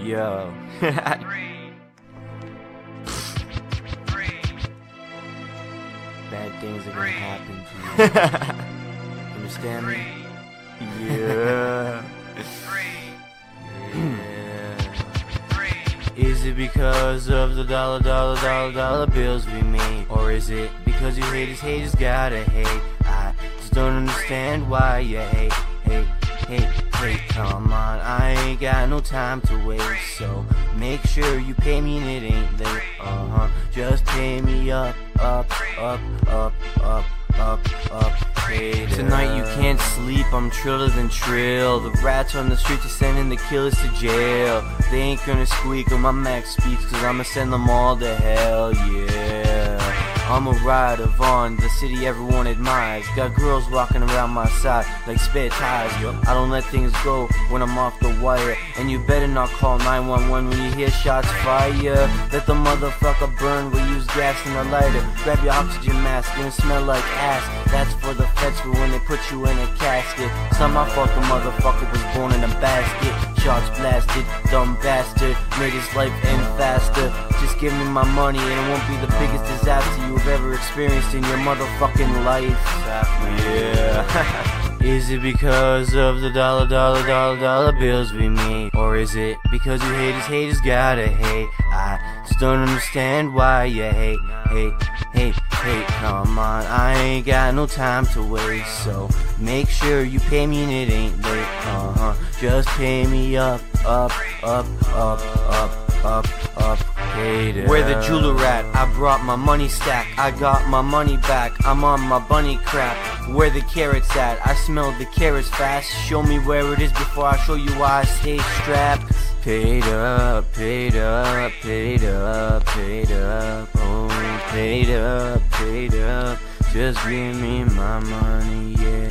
Yo. Bad things are gonna happen to you. Understand me? Yeah. Is it because of the dollar bills we made? Or is it because you haters gotta hate? I just don't understand why you hate. Come on, I ain't got no time to waste. So make sure you pay me and it ain't late. Just pay me up. Tonight you can't sleep, I'm triller than trill. The rats on the streets are sending the killers to jail. They ain't gonna squeak when my max speaks, cause I'ma send them all to hell, yeah. I'm a rider on the city everyone admires. Got girls walking around my side like spare tires. I don't let things go when I'm off the wire. And you better not call 911 when you hear shots fire. Let the motherfucker burn, we'll use gas and a lighter. Grab your oxygen mask, gonna smell like ass. That's for the feds for when they put you in a casket. Some my fault the motherfucker was born in a basket. Shots blasted, dumb bastard, made his life end faster. Just give me my money and it won't be the biggest disaster you've ever experienced in your motherfucking life. Yeah. Is it because of the dollar bills we made? Or is it because you haters gotta hate? I just don't understand why you hate. Come on, I ain't got no time to waste. So make sure you pay me and it ain't late. Just pay me up. Where the jeweler at? I brought my money stack. I got my money back. I'm on my bunny crap. Where the carrots at? I smell the carrots fast. Show me where it is before I show you why I stay strapped. Paid up. Oh, paid up. Just give me my money, yeah.